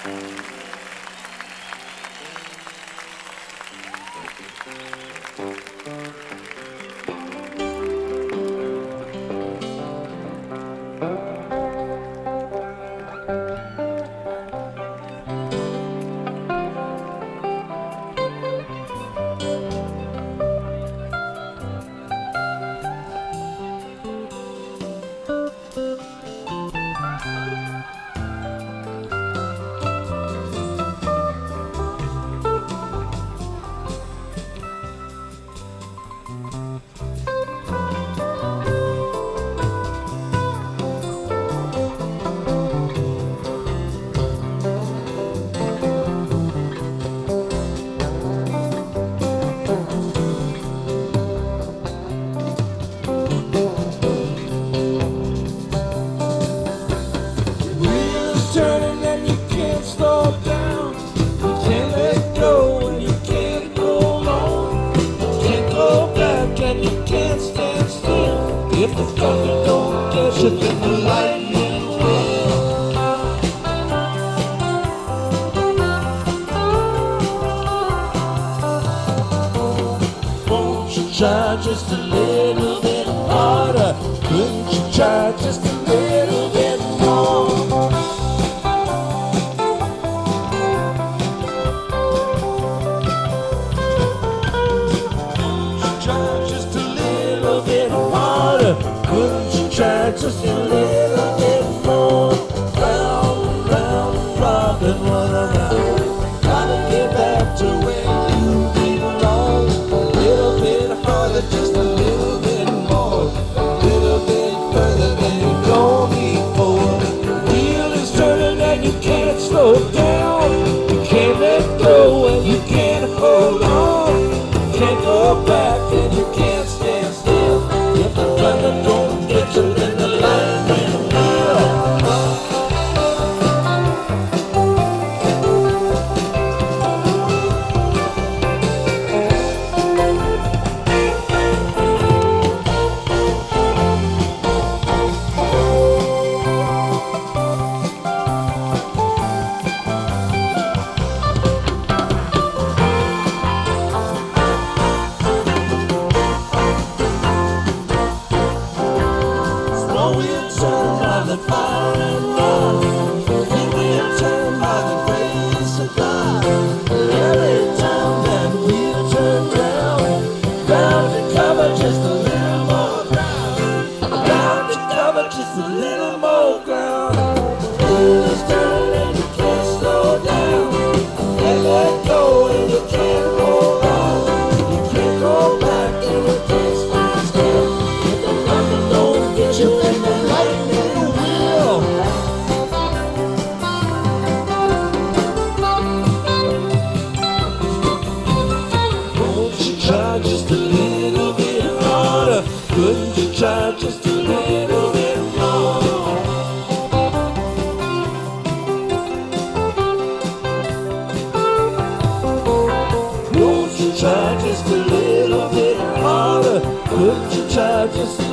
Wheels turning and you can't slow down. You can't let go and you can't go on. You can't go back and you can't stand still. If the thunder don't get you, then the lightning will. Won't you try just a little bit harder? Couldn't you try just a little bit more? Try just a little bit harder. Couldn't you try just a little bit more? Round, round, robin, run around. Gotta get back to where you belong. A little bit harder, just a little bit more. A little bit further than you've gone before. The wheel is turning and you can't slow down. You can't let go and you can't hold on. Can't go back and you can't stand still. If the thunder don't get you, then the lightning will. Slow wheel turn by the fire and run. Big wheel turn by the grace of God. Every time that wheel turn round, bound to cover just a little more ground. Bound to cover just a little more ground. The wheel is turning and you can't slow down. Can't let go and you can't hold on. You can't go back and you can't stand still. If the thunder don't get you, then the lightning will. Won't you try just a little bit harder? Couldn't you try just a little bit more? Won't you try just a little bit harder? Couldn't you try just a